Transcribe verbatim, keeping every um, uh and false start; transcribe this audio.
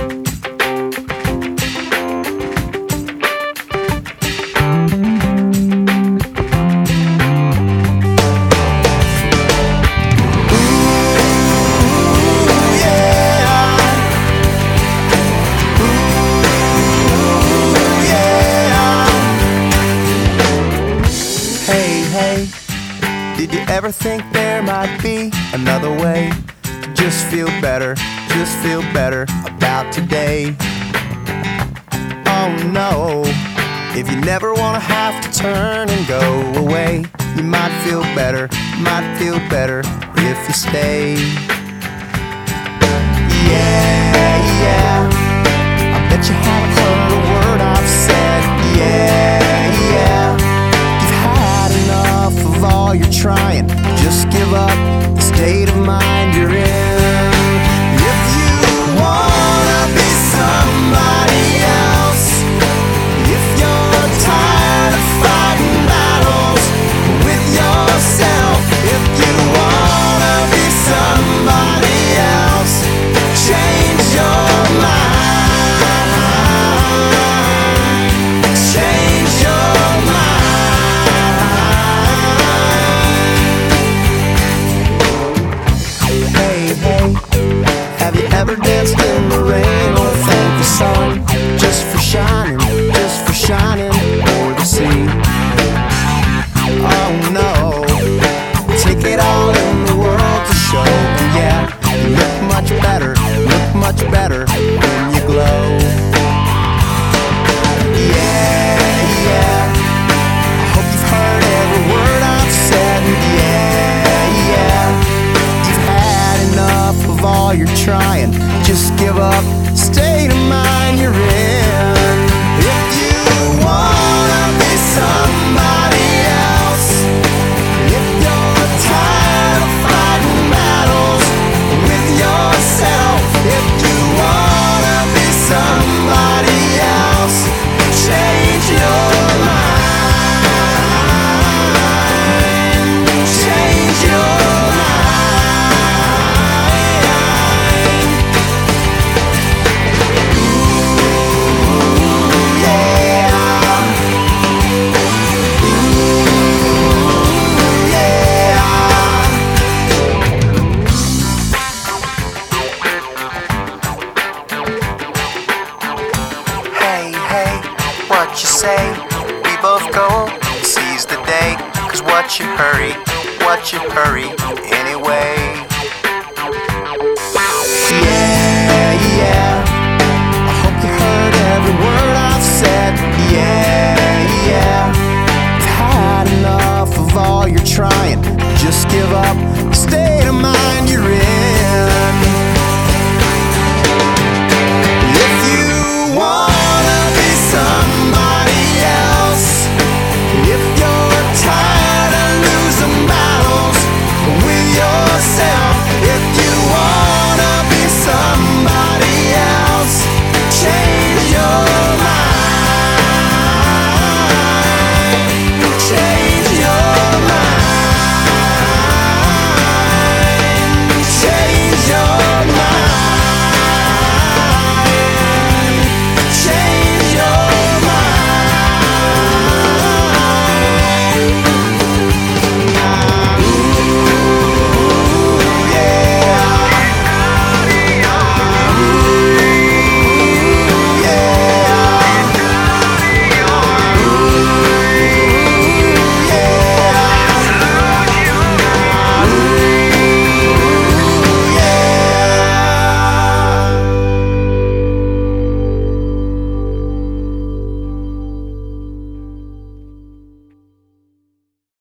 Did you ever think there might be another way to just feel better, just feel better about today? Oh no, if you never wanna have to turn and go away, you might feel better, might feel better if you stay. Yeah, yeah, I bet you haven't heard a word I've said. Yeah, yeah, you've had enough of all you're trying. Just give up the state of mind you're in. If you wanna be somebody else, if you're tired of fighting battles with yourself, if you wanna be somebody else, change your mind, change your mind. Hey, hey, have you ever danced in the rain or thanked the sun just for shining, just for shining o'er the sea? Oh no, take it all in the world to show, yeah, you look much better, look much better when you glow. Yeah, yeah, I hope you've heard every word I've said. Yeah, yeah, you've had enough of all you're trying. Just give up the state of mind you're in. If you wanna be somebody else, if you're tired of fighting battles with yourself, if you wanna be somebody else, change your mind, change your what you say, we both go, seize the day, cause what you hurry, what you hurry anyway. Yeah, yeah.